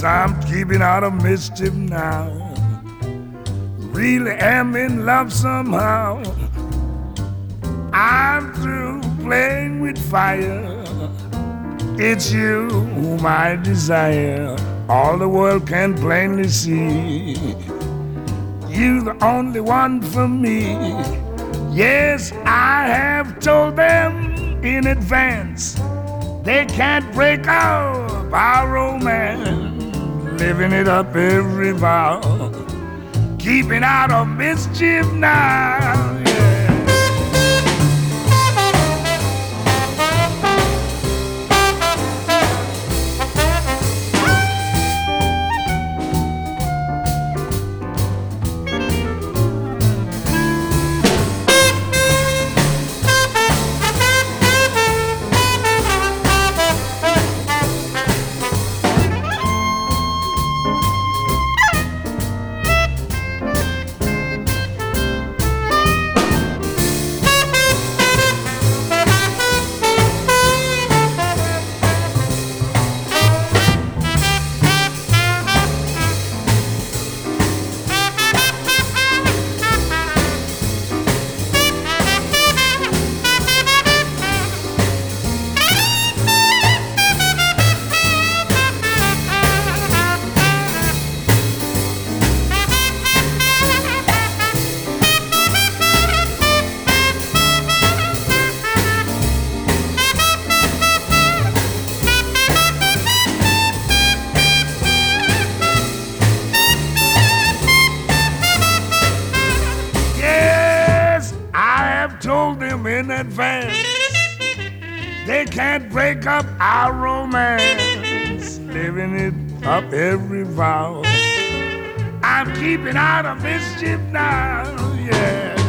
Yes, I'm keeping out of mischief now. Really am in love somehow. I'm through playing with fire. It's you whom I desire. All the world can plainly see. You're the only one for me. Yes, I have told them in advance. They can't break up our romance. Living it up every vow. Keeping out of mischief now. Yeah. Told them in advance they can't break up our romance. Living it up every vow. I'm keeping out of mischief now, yeah.